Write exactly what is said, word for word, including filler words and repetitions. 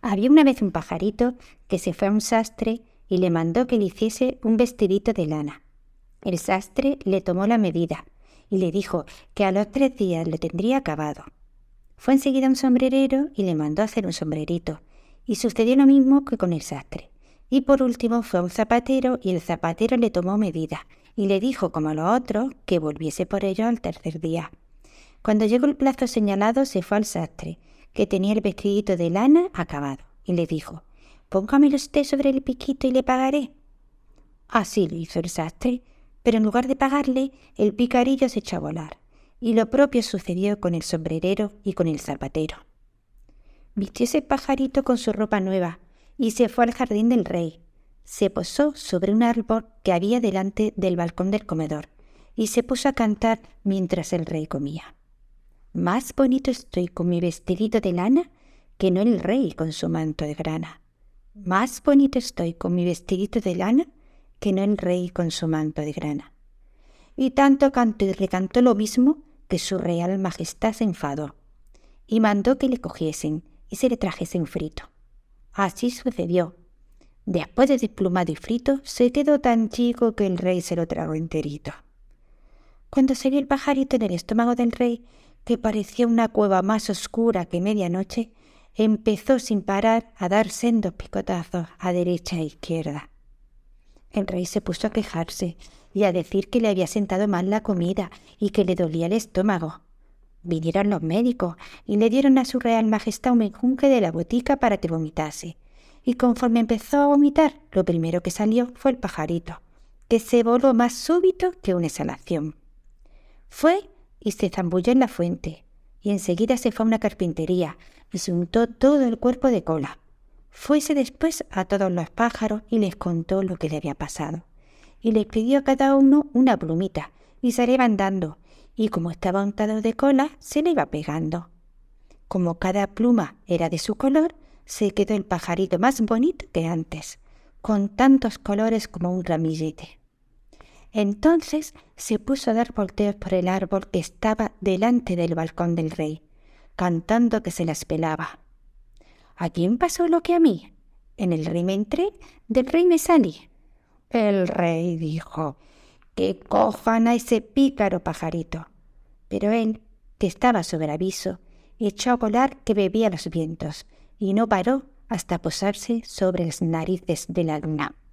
Había una vez un pajarito que se fue a un sastre y le mandó que le hiciese un vestidito de lana. El sastre le tomó la medida y le dijo que a los tres días lo tendría acabado. Fue enseguida a un sombrerero y le mandó hacer un sombrerito, y sucedió lo mismo que con el sastre. Y por último fue a un zapatero y el zapatero le tomó medida y le dijo, como a los otros, que volviese por ello al tercer día. Cuando llegó el plazo señalado, se fue al sastre, que tenía el vestidito de lana acabado, y le dijo: «Póngamelo usted sobre el piquito y le pagaré». Así lo hizo el sastre, pero en lugar de pagarle, el picarillo se echó a volar, y lo propio sucedió con el sombrerero y con el zapatero. Vistióse el pajarito con su ropa nueva, y se fue al jardín del rey. Se posó sobre un árbol que había delante del balcón del comedor, y se puso a cantar mientras el rey comía. «Más bonito estoy con mi vestidito de lana que no el rey con su manto de grana. Más bonito estoy con mi vestidito de lana que no el rey con su manto de grana». Y tanto cantó y recantó lo mismo que su real majestad se enfadó, y mandó que le cogiesen y se le trajesen frito. Así sucedió. Después de desplumado y frito, se quedó tan chico que el rey se lo tragó enterito. Cuando salió el pajarito en el estómago del rey, que parecía una cueva más oscura que medianoche, empezó sin parar a dar sendos picotazos a derecha e izquierda. El rey se puso a quejarse y a decir que le había sentado mal la comida y que le dolía el estómago. Vinieron los médicos y le dieron a su real majestad un menjunje de la botica para que vomitase. Y conforme empezó a vomitar, lo primero que salió fue el pajarito, que se voló más súbito que una exhalación. Fue y se zambulló en la fuente, y enseguida se fue a una carpintería y se untó todo el cuerpo de cola. Fuese después a todos los pájaros y les contó lo que le había pasado, y les pidió a cada uno una plumita, y se le iban dando, y como estaba untado de cola, se le iba pegando. Como cada pluma era de su color, se quedó el pajarito más bonito que antes, con tantos colores como un ramillete. Entonces se puso a dar volteos por el árbol que estaba delante del balcón del rey, cantando que se las pelaba. ¿A quién pasó lo que a mí? En el rey me entré, del rey me salí. El rey dijo: «Que cojan a ese pícaro pajarito». Pero él, que estaba sobre aviso, echó a volar que bebía los vientos, y no paró hasta posarse sobre las narices de la luna.